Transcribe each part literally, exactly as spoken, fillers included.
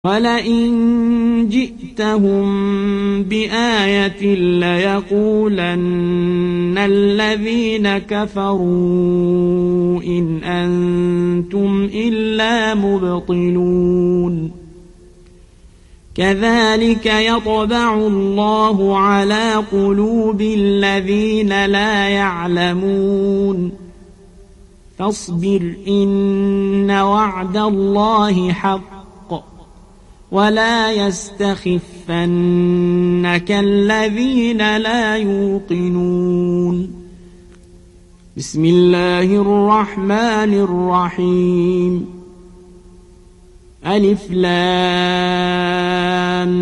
وَلَئِن جِئْتَهُم بِآيَةٍ لَّيَقُولَنَّ الَّذِينَ كَفَرُوا إِنْ أَنتُمْ إِلَّا مُبْطِلُونَ كَذَلِكَ يَطْبَعُ اللَّهُ عَلَى قُلُوبِ الَّذِينَ لَا يَعْلَمُونَ فاصبر إِنَّ وَعْدَ اللَّهِ حَقٌّ ولا يستخفنك الذين لا يوقنون. بسم الله الرحمن الرحيم. ألف لام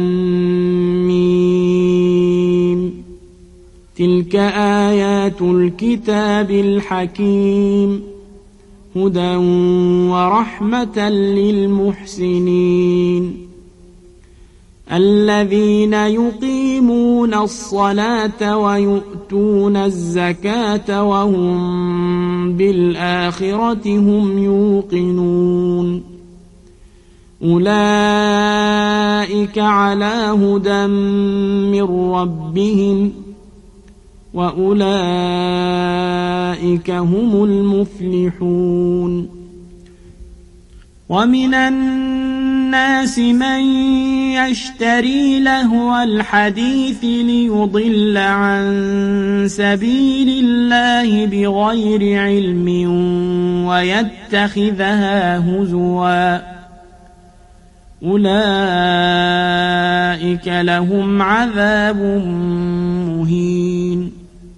ميم. تلك آيات الكتاب الحكيم هدى ورحمة للمحسنين الذين يقيمون الصلاة ويؤتون الزكاة وهم بالآخرة هم يوقنون أولئك على هدى من ربهم وأولئك هم المفلحون. ومن الناس من يشتري لهو الحديث ليضل عن سبيل الله بغير علم ويتخذها هزوا أولئك لهم عذاب مهين.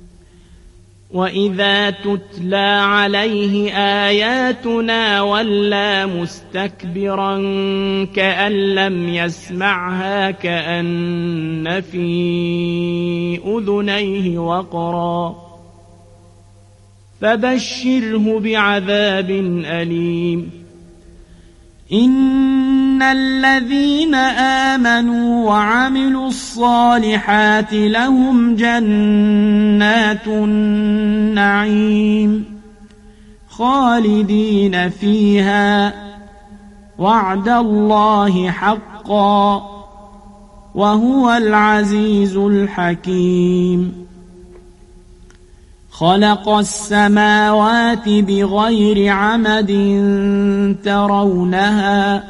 وإذا تتلى عليه آياتنا ولى مستكبرا كأن لم يسمعها كأن في أذنيه وقرا فبشره بعذاب أليم. إن الذين آمنوا وعملوا الصالحات لهم جنات النعيم خالدين فيها وعد الله حقا وهو العزيز الحكيم. خلق السماوات بغير عمد ترونها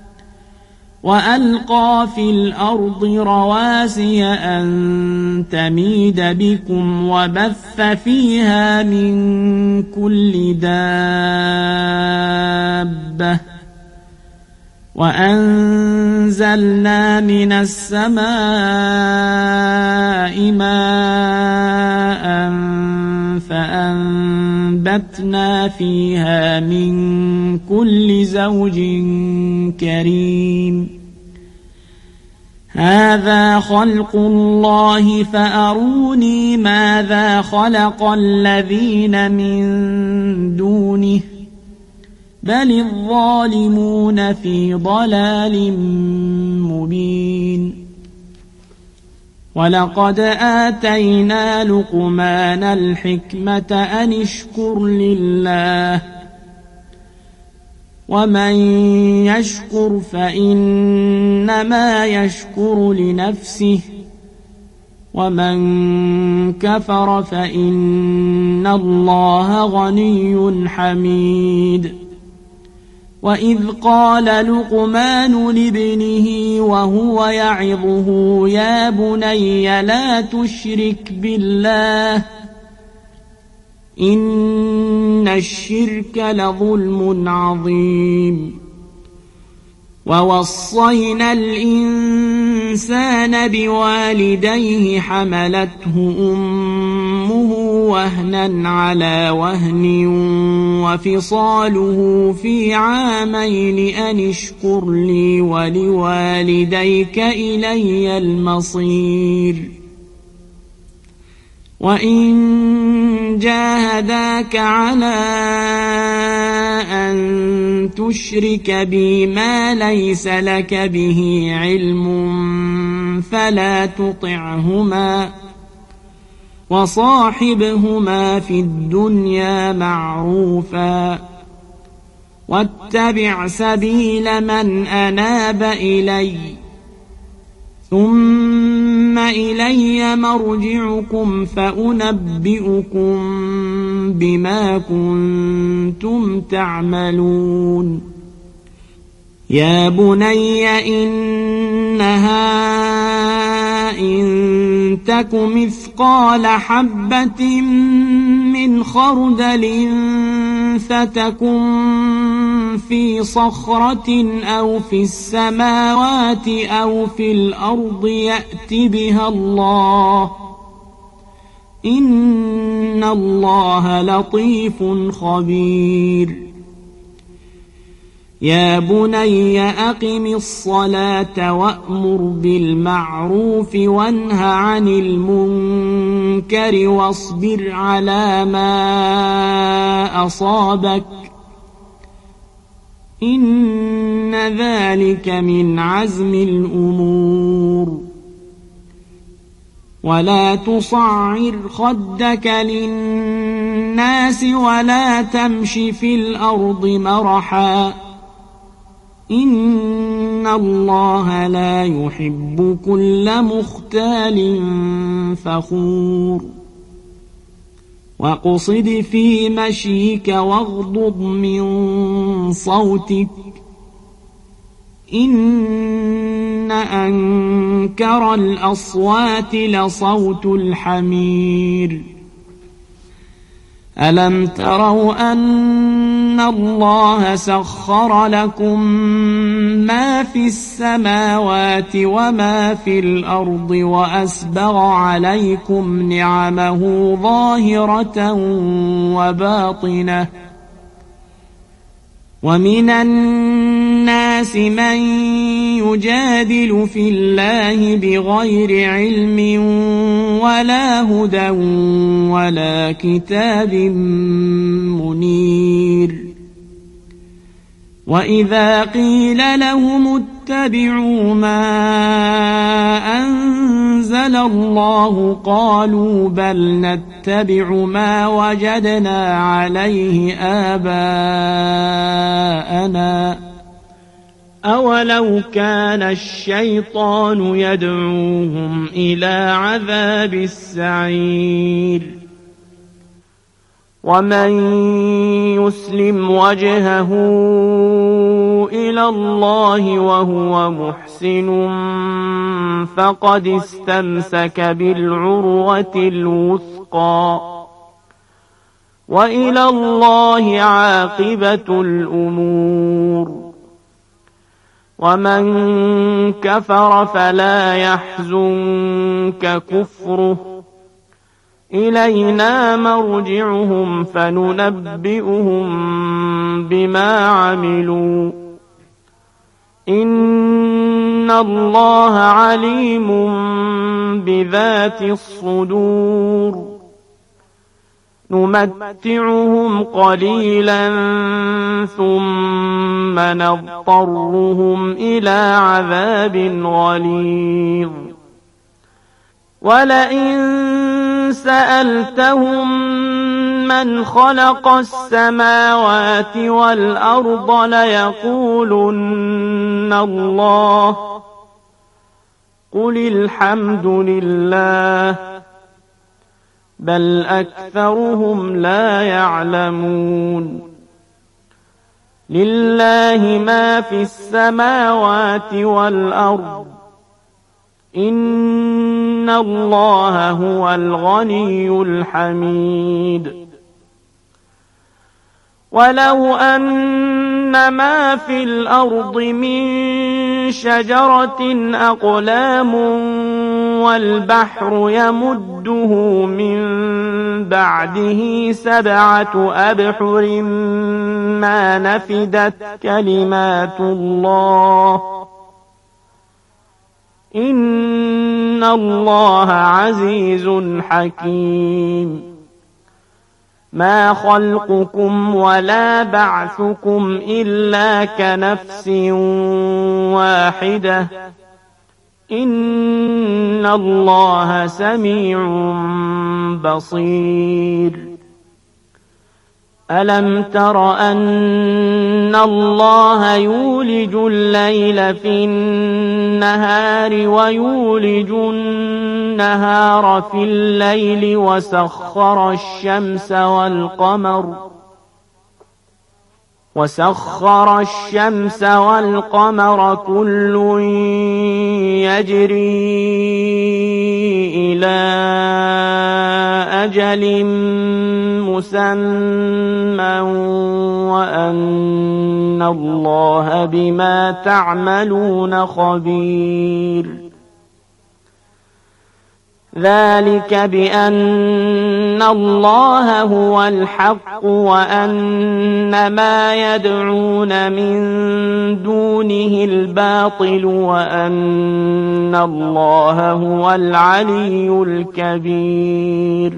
وألقى في الأرض رواسي أن تميد بكم وبث فيها من كل دابة وأنزلنا من السماء ماء فأنبتنا فيها من كل زوج كريم. هذا خلق الله فأروني ماذا خلق الذين من دونه بل الظالمون في ضلال مبين. ولقد آتينا لقمان الحكمة أن اشكر لله ومن يشكر فإنما يشكر لنفسه ومن كفر فإن الله غني حميد. وإذ قال لقمان لابنه وهو يعظه يا بني لا تشرك بالله إن الشرك لظلم عظيم. ووصينا الإنسان بوالديه حملته أمه وهنا على وهن وفصاله في عامين أن اشكر لي ولوالديك إلي المصير. وإن جاهداك على أن تشرك بي ما ليس لك به علم فلا تطعهما وصاحبهما في الدنيا معروفا واتبع سبيل من أناب إلي ثم إلي مرجعكم فأنبئكم بما كنتم تعملون يا بني إنها إن تك مثقال حبة من خردل فتكن في صخرة أو في السماوات أو في الأرض يأت بها الله إن الله لطيف خبير يا بني أقم الصلاة وأمر بالمعروف وانه عن المنكر واصبر على ما أصابك إن ذلك من عزم الأمور ولا تصعر خدك للناس ولا تمش في الأرض مرحا إن الله لا يحب كل مختال فخور واقصد في مشيك واغضض من صوتك إن أنكر الأصوات لصوت الحمير ألم تروا أن الله سخر لكم ما في السماوات وما في الأرض وأسبغ عليكم نعمه ظاهرة وباطنة ومن الناس من يجادل في الله بغير علم ولا هدى ولا كتاب منير وإذا قيل لهم اتبعوا ما أنزل الله قالوا بل نتبع ما وجدنا عليه آباءنا أولو كان الشيطان يدعوهم إلى عذاب السعير ومن يسلم وجهه إلى الله وهو محسن فقد استمسك بالعروة الوثقى وإلى الله عاقبة الأمور ومن كفر فلا يحزنك كفره إلينا مرجعهم فننبئهم بما عملوا إن الله عليم بذات الصدور نمتعهم قليلا ثم نضطرهم إلى عذاب غليظ ولئن سألتهم من خلق السماوات والأرض ليقولن الله قل الحمد لله بل أكثرهم لا يعلمون لله ما في السماوات والأرض إن الله هو الغني الحميد ولو أن ما في الأرض من شجرة أقلام والبحر يمده من بعده سبعة أبحر ما نفدت كلمات الله إن الله عزيز حكيم ما خلقكم ولا بعثكم إلا كنفس واحدة إن الله سميع بصير ألم تر أن الله يولج الليل في النهار ويولج النهار في الليل وسخر الشمس والقمر وسخر الشمس والقمر كل يجري إلى أجل مسمى وأن الله بما تعملون خبير ذلك بأن الله هو الحق وأن ما يدعون من دونه الباطل وأن الله هو العلي الكبير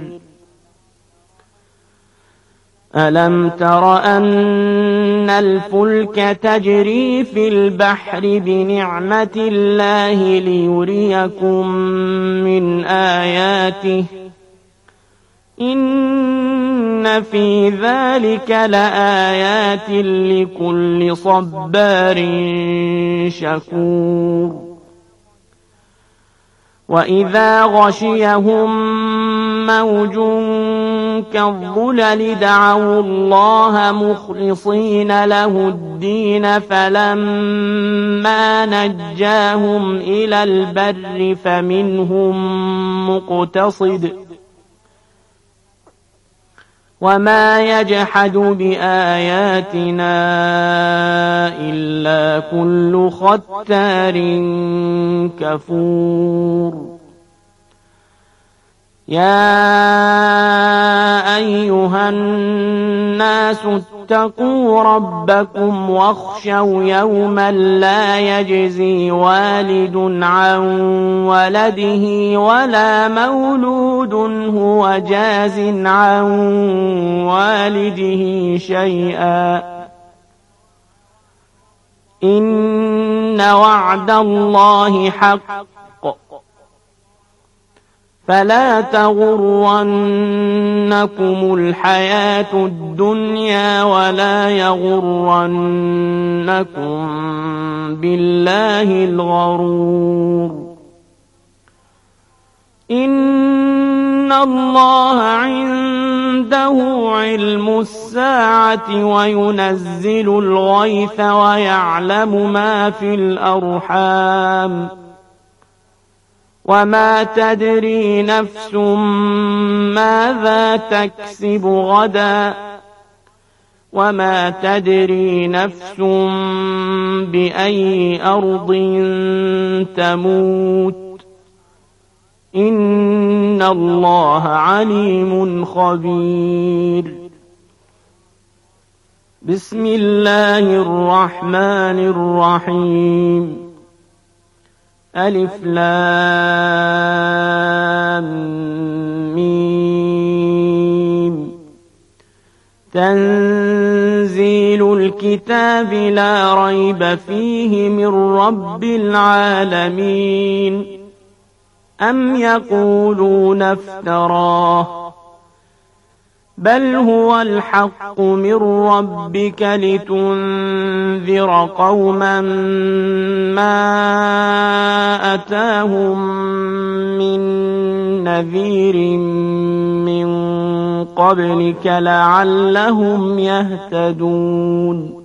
ألم تر أن الفلك تجري في البحر بنعمة الله ليريكم من آياته إن في ذلك لآيات لكل صبار شكور وإذا غشيهم موج كالظلل دعوا الله مخلصين له الدين فلما نجاهم إلى البر فمنهم مقتصد وما يجحد بآياتنا إلا كل ختار كفور يا أيها الناس اتقوا ربكم واخشوا يوما لا يجزي والد عن ولده ولا مولود هو جاز عن والده شيئا إن وعد الله حق فلا تغرنكم الحياة الدنيا ولا يغرنكم بالله الغرور إن الله عنده علم الساعة وينزل الغيث ويعلم ما في الأرحام وما تدري نفس ماذا تكسب غدا وما تدري نفس بأي أرض تموت إن الله عليم خبير بسم الله الرحمن الرحيم ألف لام ميم تنزيل الكتاب لا ريب فيه من رب العالمين أم يقولون افتراه بل هو الحق من ربك لتنذر قوما ما أتاهم من نذير من قبلك لعلهم يهتدون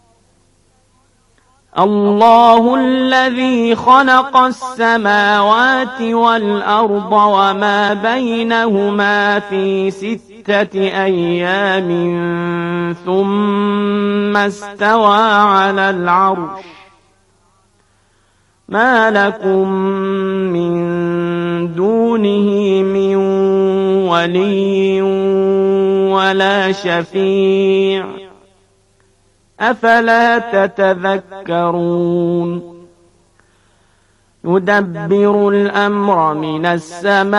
الله الذي خلق السماوات والأرض وما بينهما في ستة أيام ثم استوى على العرش ما لكم من دونه من ولي ولا شفيع أفلا تتذكرون يدبر الأمر من السماء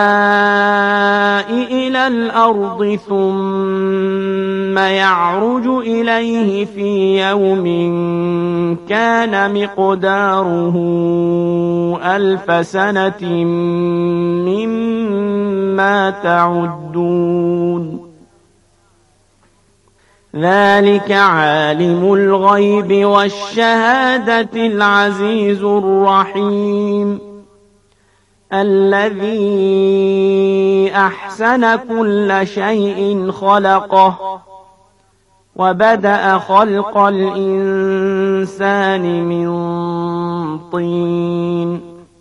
إلى الأرض ثم يعرج إليه في يوم كان مقداره ألف سنة مما تعدون ذلك عالم الغيب والشهادة العزيز الرحيم الذي أحسن كل شيء خلقه وبدأ خلق الإنسان من طين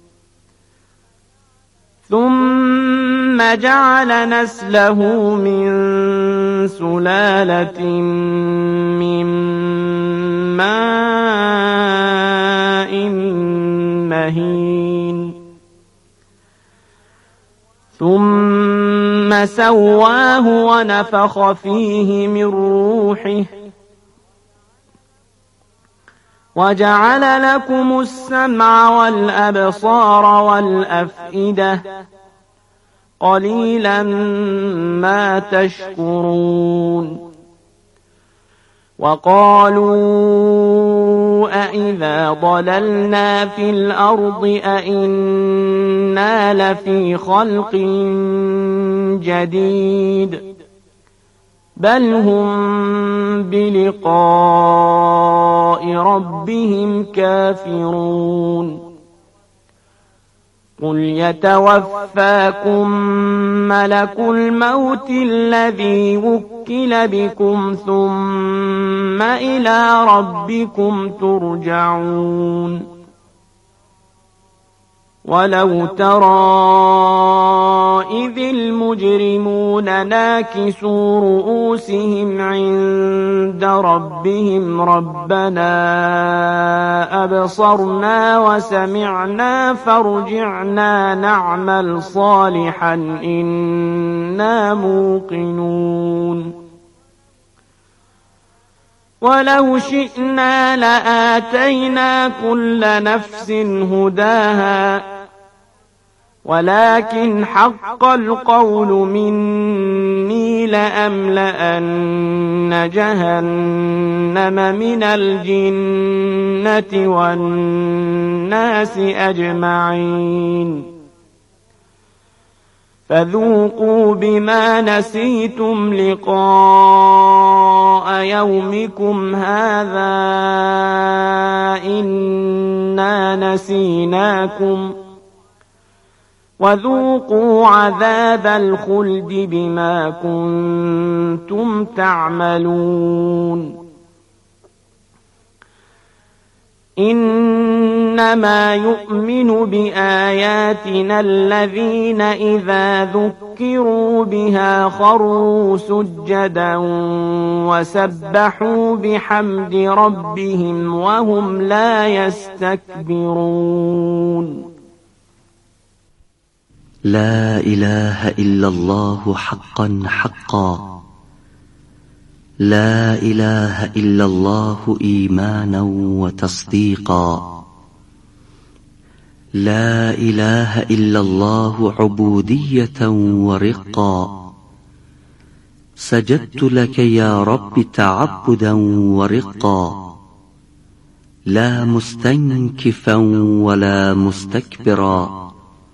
ثم جعل نسله من سلالة من ماء مهين ثم سواه ونفخ فيه من روحه وجعل لكم السمع والأبصار والأفئدة قليلا ما تشكرون وقالوا أإذا ضللنا في الأرض أإنا لفي خلق جديد بل هم بلقاء ربهم كافرون قل يتوفاكم ملك الموت الذي وكل بكم ثم إلى ربكم ترجعون ولو ترى إذ المجرمون ناكسوا رؤوسهم عند ربهم ربنا أبصرنا وسمعنا فارجعنا نعمل صالحا إنا موقنون ولو شئنا لآتينا كل نفس هداها ولكن حق القول مني لأملأن جهنم من الجنة والناس أجمعين فذوقوا بما نسيتم لقاء يومكم هذا إنا نسيناكم وذوقوا عذاب الخلد بما كنتم تعملون إنما يؤمن بآياتنا الذين إذا ذكروا بها خروا سجدا وسبحوا بحمد ربهم وهم لا يستكبرون لا إله إلا الله حقا حقا لا إله إلا الله إيمانا وتصديقا لا إله إلا الله عبودية ورقا سجدت لك يا رب تعبدا ورقا لا مستنكفا ولا مستكبرا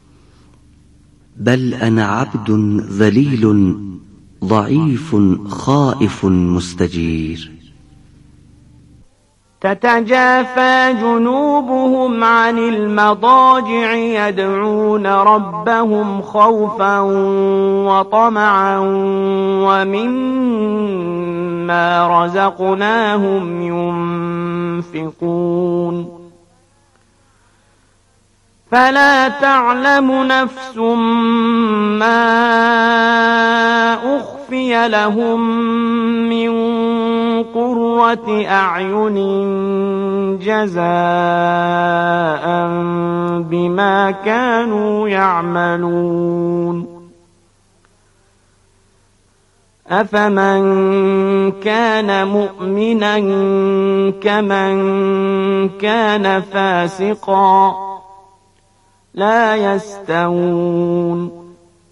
بل أنا عبد ذليل ضعيف خائف مستجير تتجافى جنوبهم عن المضاجع يدعون ربهم خوفا وطمعا ومما رزقناهم ينفقون فلا تعلم نفس ما أخفي لهم من قرة أعين جزاء بما كانوا يعملون أفمن كان مؤمنا كمن كان فاسقا لا يستوون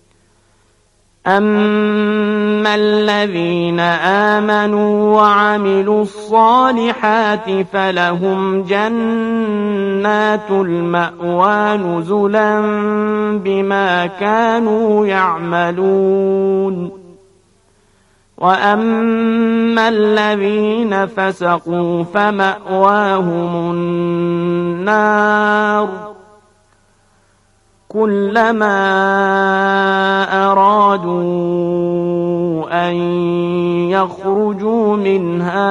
أما الذين آمنوا وعملوا الصالحات فلهم جنات المأوى نزلا بما كانوا يعملون وأما الذين فسقوا فمأواهم النار كلما أرادوا أن يخرجوا منها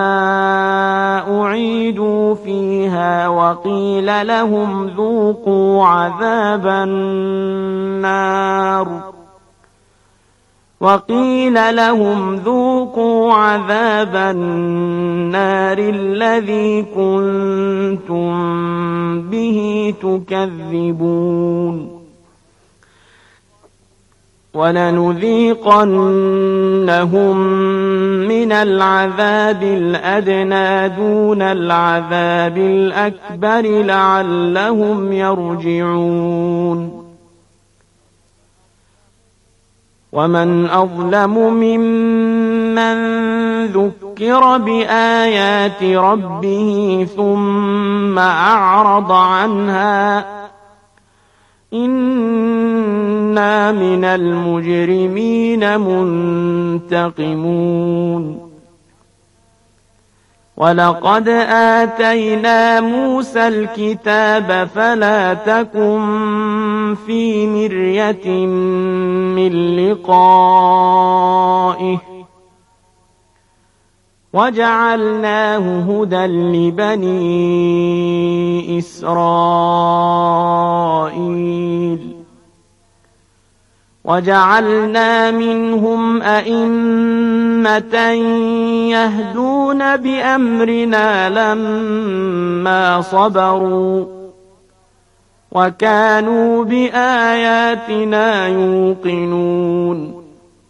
أعيدوا فيها وقيل لهم ذوقوا عذاب النار وقيل لهم ذوقوا عذاب النار الذي كنتم به تكذبون ولنذيقنهم من العذاب الأدنى دون العذاب الأكبر لعلهم يرجعون ومن أظلم ممن ذكر بآيات ربه ثم أعرض عنها إنا من المجرمين منتقمون ولقد آتينا موسى الكتاب فلا تكن في مرية من لقائه وجعلناه هدى لبني إسرائيل وجعلنا منهم أئمة يهدون بأمرنا لما صبروا وكانوا بآياتنا يوقنون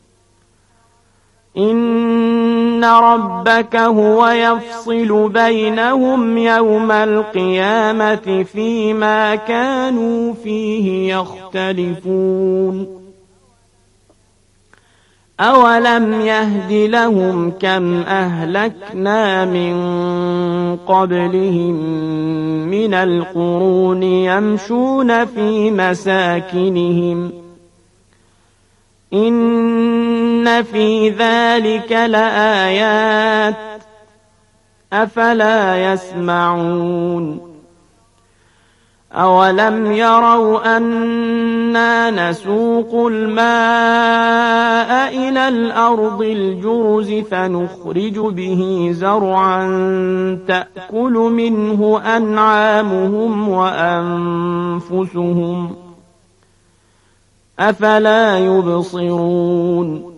إن ربك هو يفصل بينهم يوم القيامة فيما كانوا فيه يختلفون أولم يهد لهم كم أهلكنا من قبلهم من القرون يمشون في مساكنهم إن في ذلك لآيات أفلا يسمعون أولم يروا أنا نسوق الماء إلى الأرض الجرز فنخرج به زرعا تأكل منه أنعامهم وأنفسهم أفلا يبصرون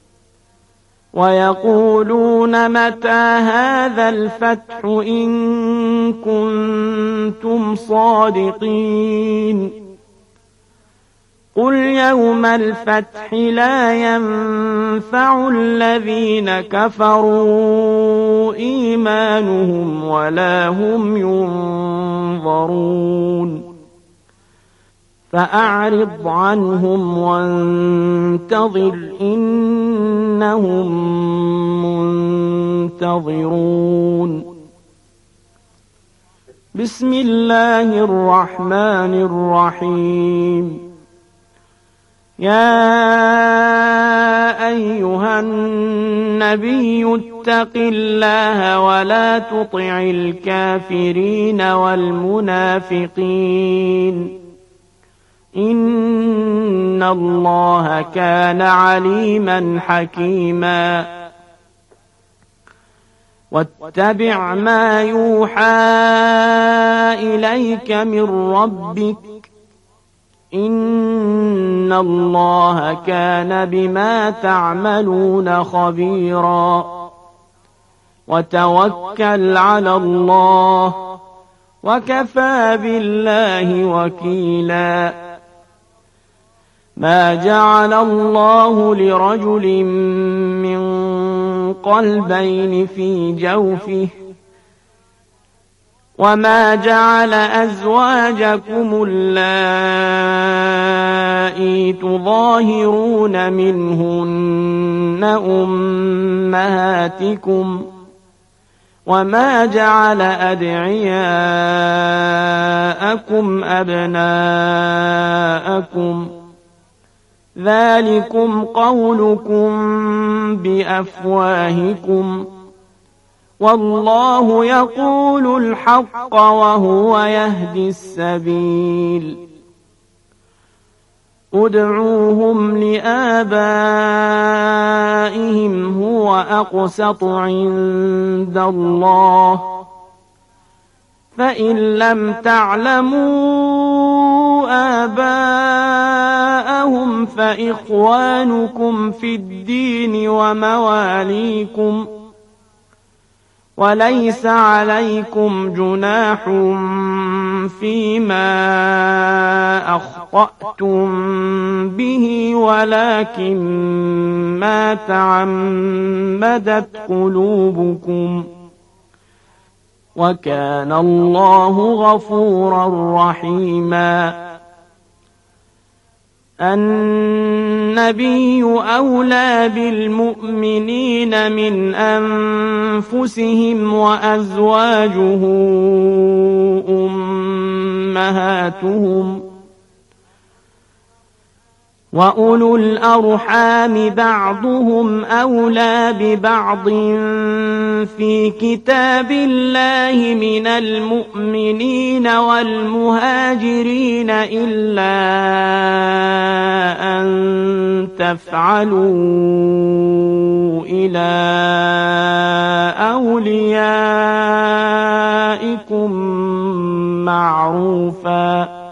ويقولون متى هذا الفتح إن كنتم صادقين قل يوم الفتح لا ينفع الذين كفروا إيمانهم ولا هم ينظرون فأعرض عنهم وانتظر إنهم منتظرون بسم الله الرحمن الرحيم يا أيها النبي اتق الله ولا تطع الكافرين والمنافقين إن الله كان عليما حكيما واتبع ما يوحى إليك من ربك إن الله كان بما تعملون خبيرا وتوكل على الله وكفى بالله وكيلا ما جعل الله لرجل من قلبين في جوفه وما جعل أزواجكم اللائي تظاهرون منهن أمهاتكم وما جعل أدعياءكم أبناءكم ذلكم قولكم بأفواهكم والله يقول الحق وهو يهدي السبيل ادعوهم لآبائهم هو أقسط عند الله فإن لم تعلموا آباءهم فإخوانكم في الدين ومواليكم وليس عليكم جناح فيما أخطأتم به ولكن ما تعمدت قلوبكم وكان الله غفورا رحيما النبي أولى بالمؤمنين من أنفسهم وأزواجه أمهاتهم وأولو الأرحام بعضهم أولى ببعض في كتاب الله من المؤمنين والمهاجرين إلا أن تفعلوا إلى أوليائكم معروفا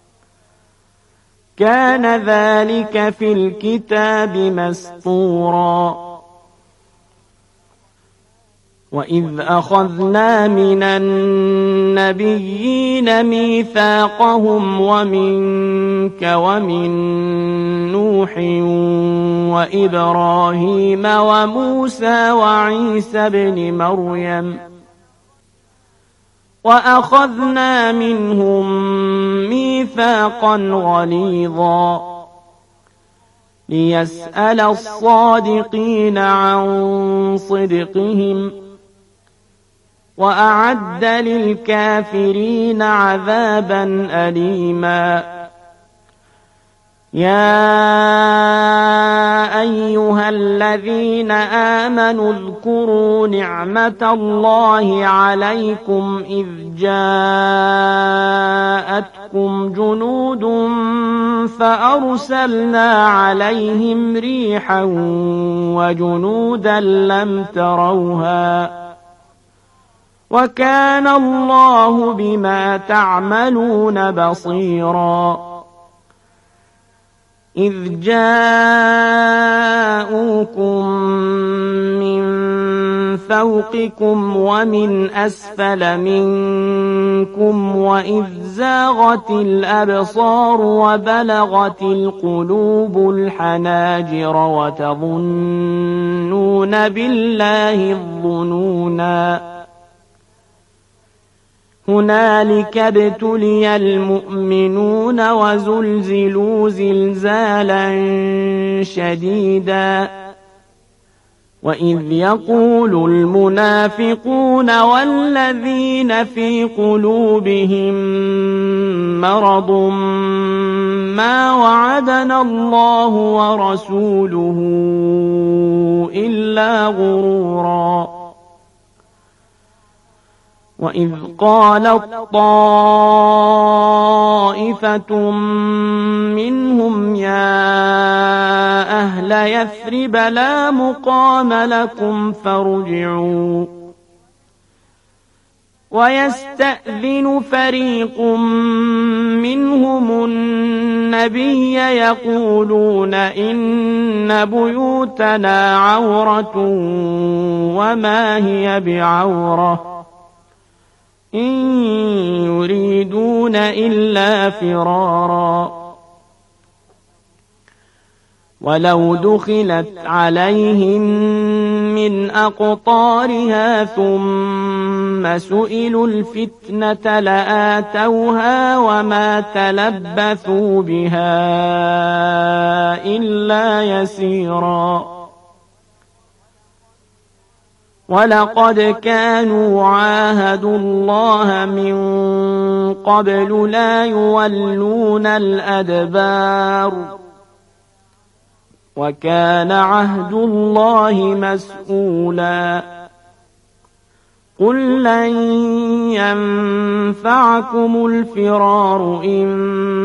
كان ذلك في الكتاب مسطورا وإذ أخذنا من النبيين ميثاقهم ومنك ومن نوح وإبراهيم وموسى وعيسى بن مريم وأخذنا منهم ميثاقا غليظا ليسأل الصادقين عن صدقهم وأعد للكافرين عذابا أليما يا أيها الذين آمنوا اذكروا نعمة الله عليكم إذ جاءتكم جنود فأرسلنا عليهم ريحا وجنودا لم تروها وكان الله بما تعملون بصيرا إذ جاءوكم من فوقكم ومن أسفل منكم وإذ زاغت الأبصار وبلغت القلوب الحناجر وتظنون بالله الظنونا هنالك ابتلي المؤمنون وزلزلوا زلزالا شديدا وإذ يقول المنافقون والذين في قلوبهم مرض ما وعدنا الله ورسوله إلا غرورا وإذ قالت طائفة منهم يا أهل يثرب لا مقام لكم فارجعوا ويستأذن فريق منهم النبي يقولون إن بيوتنا عورة وما هي بعورة إن يريدون إلا فرارا ولو دخلت عليهم من أقطارها ثم سئلوا الفتنة لآتوها وما تلبثوا بها إلا يسيرا ولقد كانوا عاهدوا الله من قبل لا يولون الأدبار وكان عهد الله مسئولا قل لن ينفعكم الفرار إن